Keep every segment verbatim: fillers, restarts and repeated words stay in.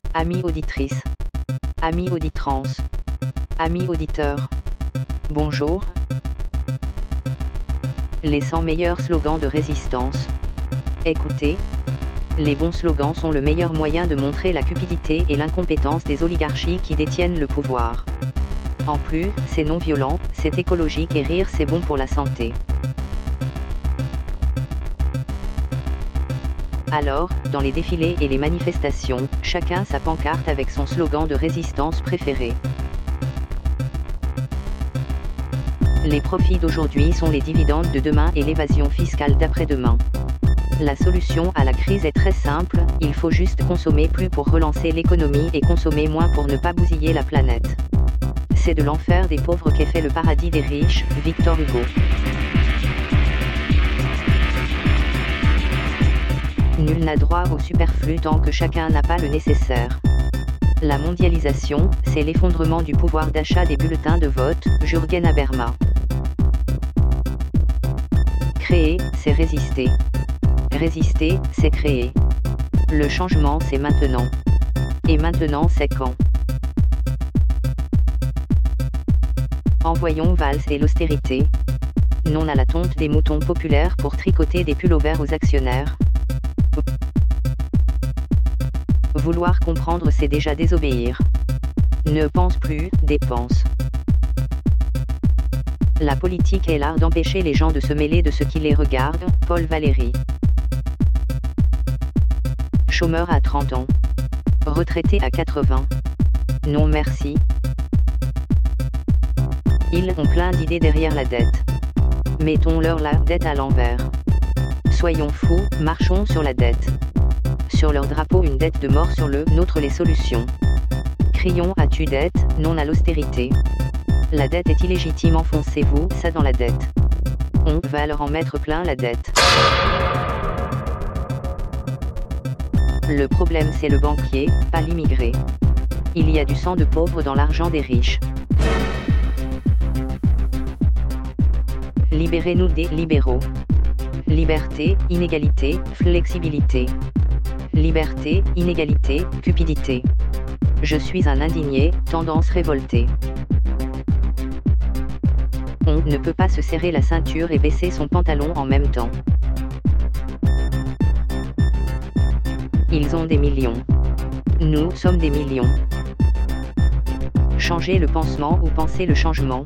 Amis auditrices, amis auditrans, amis auditeurs, bonjour. Les cent meilleurs slogans de résistance. Écoutez, les bons slogans sont le meilleur moyen de montrer la cupidité et l'incompétence des oligarchies qui détiennent le pouvoir. En plus, c'est non violent, c'est écologique et rire c'est bon pour la santé. Alors, dans les défilés et les manifestations, chacun sa pancarte avec son slogan de résistance préféré. Les profits d'aujourd'hui sont les dividendes de demain et l'évasion fiscale d'après-demain. La solution à la crise est très simple, il faut juste consommer plus pour relancer l'économie et consommer moins pour ne pas bousiller la planète. C'est de l'enfer des pauvres qu'est fait le paradis des riches, Victor Hugo. Nul n'a droit au superflu tant que chacun n'a pas le nécessaire. La mondialisation, c'est l'effondrement du pouvoir d'achat des bulletins de vote, Jürgen Habermas. Créer, c'est résister. Résister, c'est créer. Le changement, c'est maintenant. Et maintenant, c'est quand. Envoyons Valls et l'austérité. Non à la tonte des moutons populaires pour tricoter des pullovers aux actionnaires. Vouloir comprendre, c'est déjà désobéir. Ne pense plus, dépense. La politique est l'art d'empêcher les gens de se mêler de ce qui les regarde, Paul Valéry. Chômeur à trente ans. Retraité à quatre-vingts. Non merci. Ils ont plein d'idées derrière la dette. Mettons-leur la dette à l'envers. Soyons fous, marchons sur la dette. Sur leur drapeau une dette de mort, sur le nôtre les solutions. Crions à tu dette, non à l'austérité. La dette est illégitime, enfoncez-vous ça dans la dette. On va leur en mettre plein la dette. Le problème c'est le banquier, pas l'immigré. Il y a du sang de pauvre dans l'argent des riches. Libérez-nous des libéraux. Liberté, inégalité, flexibilité. Liberté, inégalité, cupidité. Je suis un indigné, tendance révoltée. On ne peut pas se serrer la ceinture et baisser son pantalon en même temps. Ils ont des millions. Nous sommes des millions. Changez le pansement ou pensez le changement.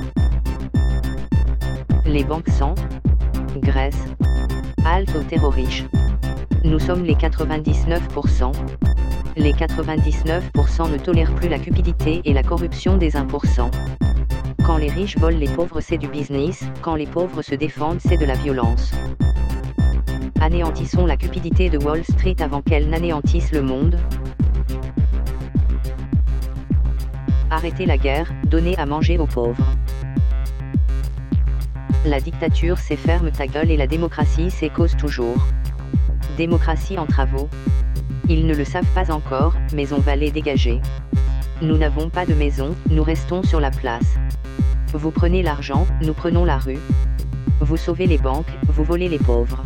Les banques sans Grèce. Halte aux terroristes. Nous sommes les quatre-vingt-dix-neuf pour cent. Les quatre-vingt-dix-neuf pour cent ne tolèrent plus la cupidité et la corruption des un pour cent. Quand les riches volent les pauvres c'est du business, quand les pauvres se défendent c'est de la violence. Anéantissons la cupidité de Wall Street avant qu'elle n'anéantisse le monde. Arrêtez la guerre, donnez à manger aux pauvres. La dictature c'est ferme ta gueule et la démocratie c'est cause toujours. Démocratie en travaux. Ils ne le savent pas encore, mais on va les dégager. Nous n'avons pas de maison, nous restons sur la place. Vous prenez l'argent, nous prenons la rue. Vous sauvez les banques, vous volez les pauvres.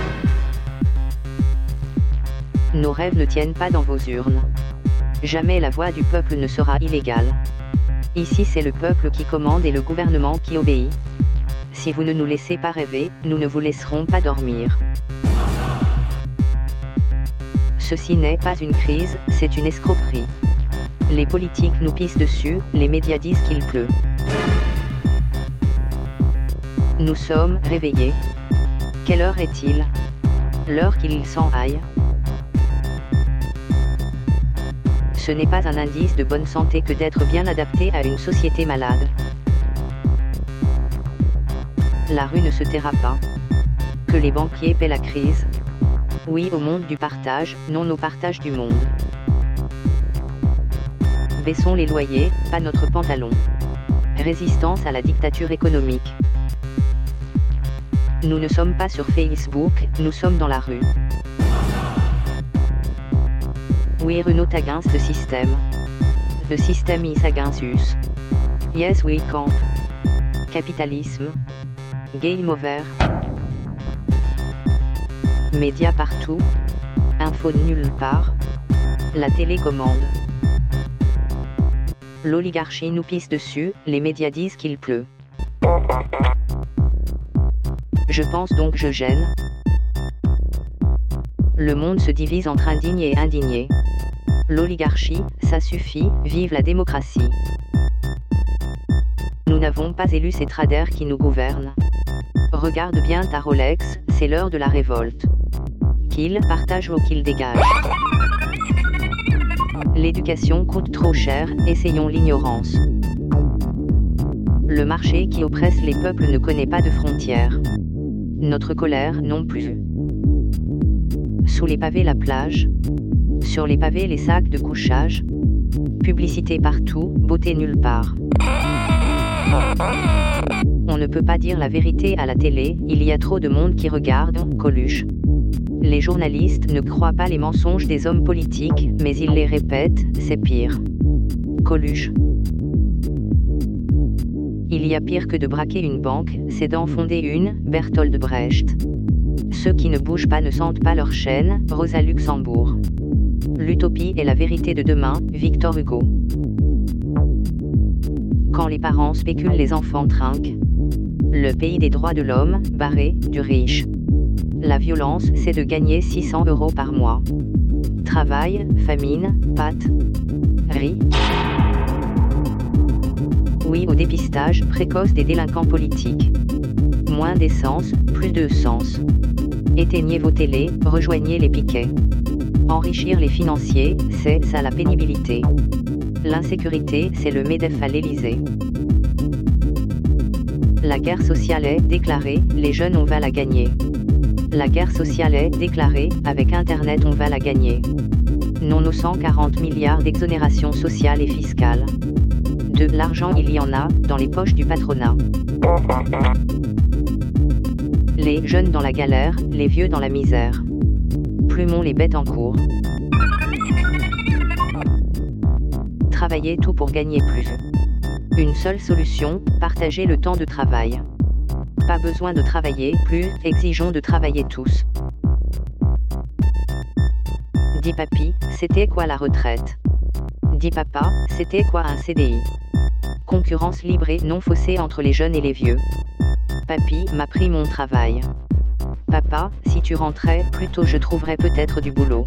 Nos rêves ne tiennent pas dans vos urnes. Jamais la voix du peuple ne sera illégale. Ici c'est le peuple qui commande et le gouvernement qui obéit. Si vous ne nous laissez pas rêver, nous ne vous laisserons pas dormir. Ceci n'est pas une crise, c'est une escroquerie. Les politiques nous pissent dessus, les médias disent qu'il pleut. Nous sommes réveillés. Quelle heure est-il? L'heure qu'il s'en aille. Ce n'est pas un indice de bonne santé que d'être bien adapté à une société malade. La rue ne se taira pas. Que les banquiers paient la crise. Oui au monde du partage, non au partage du monde. Baissons les loyers, pas notre pantalon. Résistance à la dictature économique. Nous ne sommes pas sur Facebook, nous sommes dans la rue. We are not against the system. The system is against us. Yes we camp. Capitalisme. Game over. Médias partout. Info nulle part. La télécommande. L'oligarchie nous pisse dessus, les médias disent qu'il pleut. Je pense donc je gêne. Le monde se divise entre indignes et indignés. L'oligarchie, ça suffit, vive la démocratie. Nous n'avons pas élu ces traders qui nous gouvernent. Regarde bien ta Rolex, c'est l'heure de la révolte. Qu'ils partagent ou qu'ils dégagent. L'éducation coûte trop cher, essayons l'ignorance. Le marché qui oppresse les peuples ne connaît pas de frontières. Notre colère non plus. Sous les pavés la plage. Sur les pavés les sacs de couchage. Publicité partout, beauté nulle part. On ne peut pas dire la vérité à la télé, il y a trop de monde qui regarde, Coluche. Les journalistes ne croient pas les mensonges des hommes politiques, mais ils les répètent, c'est pire. Coluche. Il y a pire que de braquer une banque, c'est d'en fonder une, Bertolt Brecht. Ceux qui ne bougent pas ne sentent pas leur chaîne, Rosa Luxembourg. L'utopie est la vérité de demain, Victor Hugo. Quand les parents spéculent, les enfants trinquent. Le pays des droits de l'homme, Barré, du riche. La violence, c'est de gagner six cents euros par mois. Travail, famine, pâte, riz. Oui au dépistage précoce des délinquants politiques. Moins d'essence, plus de sens. Éteignez vos télés, rejoignez les piquets. Enrichir les financiers, c'est ça la pénibilité. L'insécurité, c'est le MEDEF à l'Élysée. La guerre sociale est déclarée, les jeunes on va la gagner. La guerre sociale est déclarée, avec Internet on va la gagner. Non aux cent quarante milliards d'exonération sociale et fiscale. De l'argent il y en a, dans les poches du patronat. Les jeunes dans la galère, les vieux dans la misère. Plumons les bêtes en cours. Travailler tout pour gagner plus. Une seule solution, partager le temps de travail. Pas besoin de travailler plus, exigeons de travailler tous. Dis papy, c'était quoi la retraite? Dis papa, c'était quoi un C D I? Concurrence libre et non faussée entre les jeunes et les vieux. Papy m'a pris mon travail. Papa, si tu rentrais plus tôt je trouverais peut-être du boulot.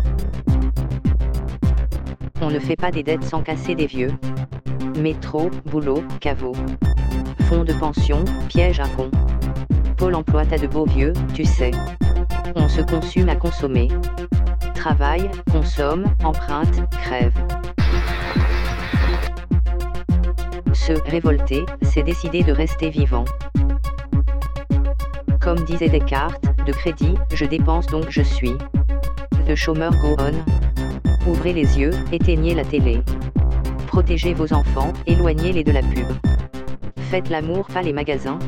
On ne fait pas des dettes sans casser des vieux. Métro, boulot, caveau. Fonds de pension, piège à con. Pôle emploi t'as de beaux vieux, tu sais. On se consume à consommer. Travaille, consomme, emprunte, crève. Se révolter, c'est décider de rester vivant. Comme disait Descartes, de crédit, je dépense donc je suis. The chômeur go on. Ouvrez les yeux, éteignez la télé. Protégez vos enfants, éloignez-les de la pub. Faites l'amour, pas les magasins.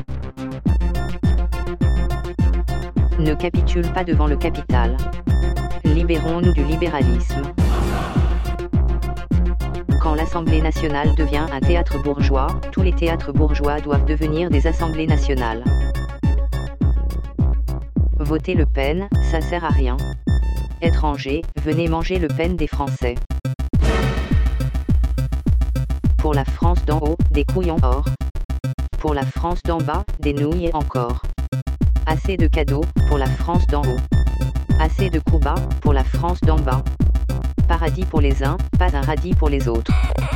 Ne capitule pas devant le capital. Libérons-nous du libéralisme. Quand l'Assemblée nationale devient un théâtre bourgeois, tous les théâtres bourgeois doivent devenir des assemblées nationales. Votez Le Pen, ça sert à rien. Étrangers, venez manger Le Pen des Français. Pour la France d'en haut, des couilles en or. Pour la France d'en bas, des nouilles encore. Assez de cadeaux, pour la France d'en haut. Assez de coups bas, pour la France d'en bas. Paradis pour les uns, pas un radis pour les autres.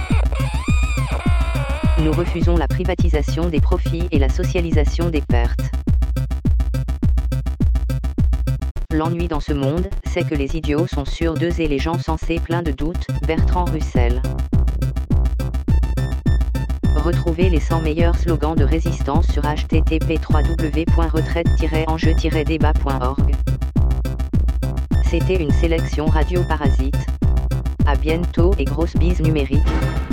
Nous refusons la privatisation des profits et la socialisation des pertes. L'ennui dans ce monde, c'est que les idiots sont sûrs d'eux et les gens sensés pleins de doutes, Bertrand Russell. Retrouvez les cent meilleurs slogans de résistance sur h t t p trois w point retraite tiret enjeu tiret débat point org. C'était une sélection Radio Parasite. À bientôt et grosse bise numérique.